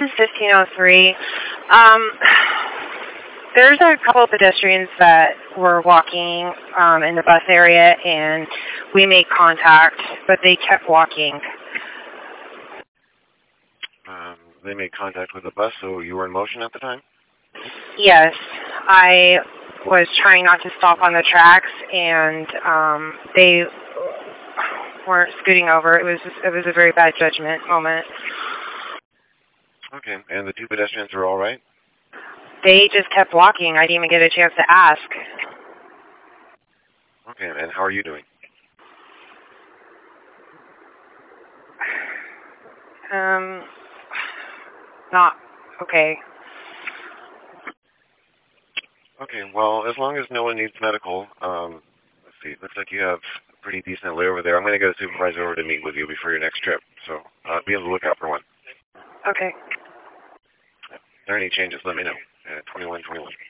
is 1503. Um, there's a couple of pedestrians that were walking in the bus area, and we made contact, but they kept walking. They made contact with the bus, so you were in motion at the time? Yes, I was trying not to stop on the tracks, and they weren't scooting over. It was a very bad judgment moment. Okay, and the two pedestrians are all right? They just kept walking. I didn't even get a chance to ask. Okay, and how are you doing? Not okay. Okay, well, as long as no one needs medical, let's see, looks like you have a pretty decent layover there. I'm going to get a supervisor over to meet with you before your next trip, so be on the lookout for one. Okay. If there are any changes, let me know. 2121.